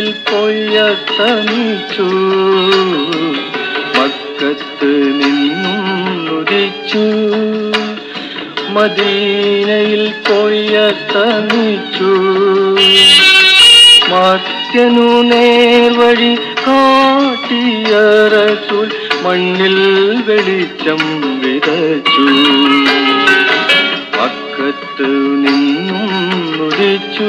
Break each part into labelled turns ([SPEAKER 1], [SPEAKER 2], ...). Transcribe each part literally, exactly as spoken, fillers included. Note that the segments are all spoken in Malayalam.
[SPEAKER 1] മദീനയിൽ പോയസ്തമിച്ചു, മക്കത്ത് നിന്നും ഉദിച്ചു. മദീനയിൽ പോയസ്തമിച്ചു, മർത്യനു നേർവഴി കാട്ടിയ റസൂൽ മണ്ണിൽ വെളിച്ചം വിതച്ചു. മക്കത്ത് നിന്നും ഉദിച്ചു.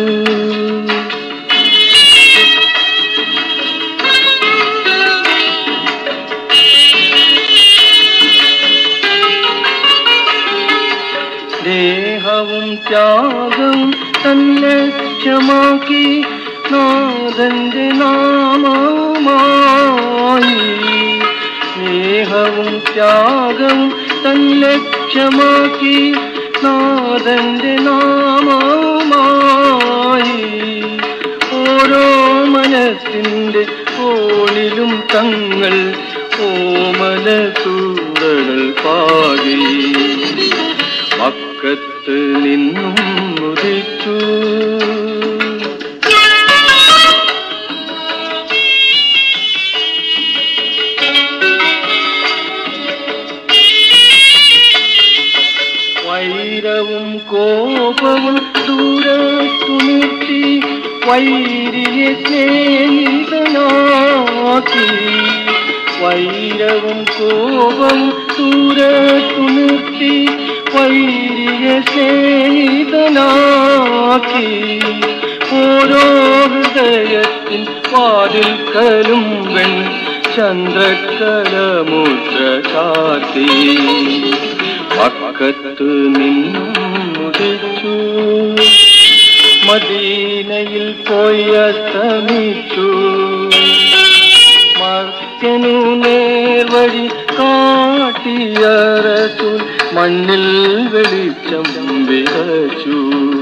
[SPEAKER 1] ദേഹവും ത്യാഗം തല്ലക്ഷ്യമാക്കി നാഥന്റെ നാമമായി. സ്നേഹവും ത്യാഗം തല്ലക്ഷ്യമാക്കി നാഥന്റെ നാമമായി. ഓരോ മനസ്സിന്റെ കോണിലും തങ്ങൾ ഓമന സൂറകൾ പാടി. മക്കത്ത് നിന്നും ഉദിച്ചു. വൈരവും കോപവും ദൂരത്തു നിർത്തി വൈരിയെ സ്നേഹിതനാക്കി. വൈരവും കോപവും ദൂരത്തു നിർത്തി വൈരിയെ സ്നേഹിതനാക്കി. ഓരോ ഹൃദയത്തിൻ വാതിൽക്കലും വെൺ ചന്ദ്രക്കലമുദ്ര ചാർത്തി. മക്കത്ത് നിന്നും ഉദിച്ചു. മദീനയിൽ പോയസ്തമിച്ചു, മർത്യനു നേർവഴി കാട്ടിയ റസൂൽ മണ്ണിൽ വെളിച്ചം വിതച്ചു.